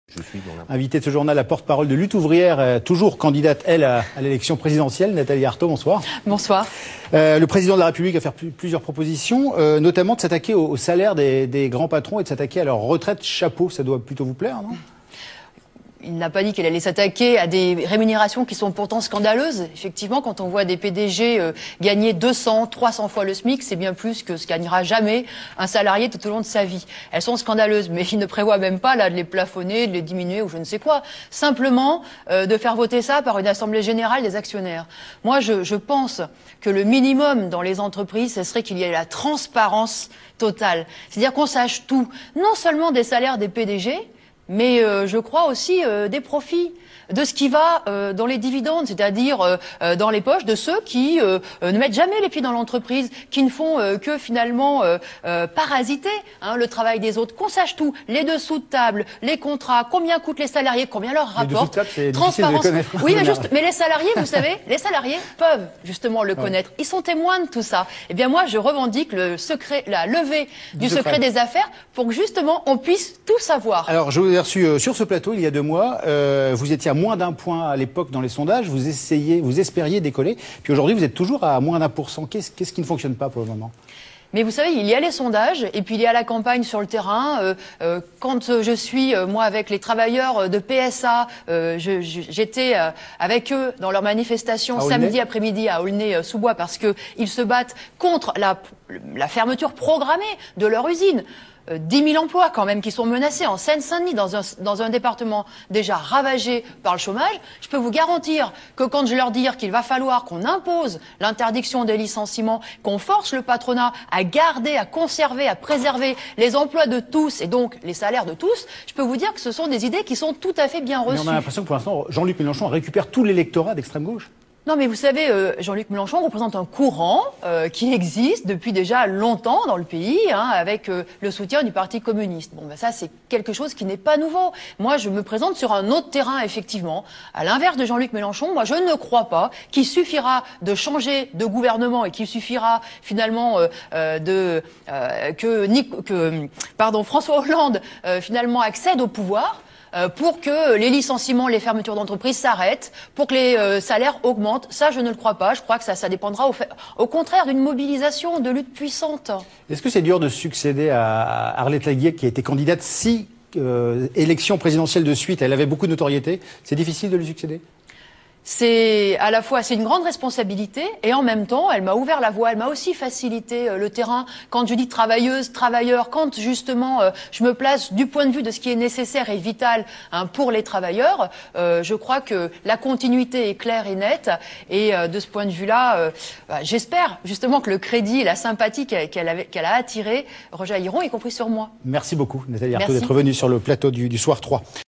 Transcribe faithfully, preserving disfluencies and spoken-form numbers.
Je suis dans la... Invitée de ce journal, la porte-parole de Lutte ouvrière, euh, toujours candidate, elle, à, à l'élection présidentielle, Nathalie Arthaud, bonsoir. Bonsoir. Euh, le président de la République a fait plusieurs propositions, euh, notamment de s'attaquer au, au salaire des, des grands patrons et de s'attaquer à leur retraite chapeau. Ça doit plutôt vous plaire, non ? Il n'a pas dit qu'elle allait s'attaquer à des rémunérations qui sont pourtant scandaleuses. Effectivement, quand on voit des P D G euh, gagner deux cents, trois cents fois le SMIC, c'est bien plus que ce gagnera jamais un salarié tout au long de sa vie. Elles sont scandaleuses, mais il ne prévoit même pas là de les plafonner, de les diminuer ou je ne sais quoi. Simplement euh, de faire voter ça par une assemblée générale des actionnaires. Moi, je, je pense que le minimum dans les entreprises, ce serait qu'il y ait la transparence totale. C'est-à-dire qu'on sache tout, non seulement des salaires des P D G, mais euh, je crois aussi euh, des profits, de ce qui va euh, dans les dividendes, c'est-à-dire euh, euh, dans les poches de ceux qui euh, euh, ne mettent jamais les pieds dans l'entreprise, qui ne font euh, que finalement euh, euh, parasiter hein, le travail des autres. Qu'on sache tout, les dessous de table, les contrats, combien coûtent les salariés, combien leur rapportent, transparence. De oui, mais, juste, mais les salariés, vous savez, les salariés peuvent justement le connaître. Ils sont témoins de tout ça. Eh bien moi, je revendique le secret, la levée du, du secret. secret des affaires pour que justement on puisse tout savoir. Alors, je vous ai reçu euh, sur ce plateau il y a deux mois. Euh, vous étiez à moins d'un point à l'époque dans les sondages, vous essayez, vous espériez décoller, puis aujourd'hui vous êtes toujours à moins d'un pour cent. Qu'est-ce qu'est-ce qui ne fonctionne pas pour le moment ? Mais vous savez, il y a les sondages et puis il y a la campagne sur le terrain. Euh, euh, quand je suis, euh, moi, avec les travailleurs de P S A, euh, je, je, j'étais euh, avec eux dans leur manifestation samedi après-midi à Aulnay-sous-Bois parce qu'ils se battent contre la, la fermeture programmée de leur usine. dix mille emplois quand même qui sont menacés en Seine-Saint-Denis, dans un, dans un département déjà ravagé par le chômage. Je peux vous garantir que quand je leur dis qu'il va falloir qu'on impose l'interdiction des licenciements, qu'on force le patronat à garder, à conserver, à préserver les emplois de tous et donc les salaires de tous, je peux vous dire que ce sont des idées qui sont tout à fait bien reçues. Mais on a l'impression que pour l'instant, Jean-Luc Mélenchon récupère tout l'électorat d'extrême gauche. Non, mais vous savez, euh, Jean-Luc Mélenchon représente un courant euh, qui existe depuis déjà longtemps dans le pays, hein, avec euh, le soutien du Parti communiste. Bon, ben ça, c'est quelque chose qui n'est pas nouveau. Moi, je me présente sur un autre terrain, effectivement. À l'inverse de Jean-Luc Mélenchon, moi, je ne crois pas qu'il suffira de changer de gouvernement et qu'il suffira finalement euh, euh, de euh, que, que pardon, François Hollande euh, finalement accède au pouvoir. Pour que les licenciements, les fermetures d'entreprises s'arrêtent, pour que les euh, salaires augmentent. Ça, je ne le crois pas. Je crois que ça, ça dépendra au, fait, au contraire d'une mobilisation, de lutte puissante. Est-ce que c'est dur de succéder à Arlette Laguiec, qui a été candidate six euh, élections présidentielles de suite? Elle avait beaucoup de notoriété. C'est difficile de lui succéder? C'est à la fois c'est une grande responsabilité et en même temps elle m'a ouvert la voie, elle m'a aussi facilité euh, le terrain. Quand je dis travailleuse, travailleur, quand justement euh, je me place du point de vue de ce qui est nécessaire et vital hein, pour les travailleurs, euh, je crois que la continuité est claire et nette et euh, de ce point de vue-là, euh, bah, j'espère justement que le crédit et la sympathie qu'elle qu'elle avait, qu'elle a attiré rejailliront, y compris sur moi. Merci beaucoup Nathalie Arthaud d'être venue sur le plateau du, du Soir trois.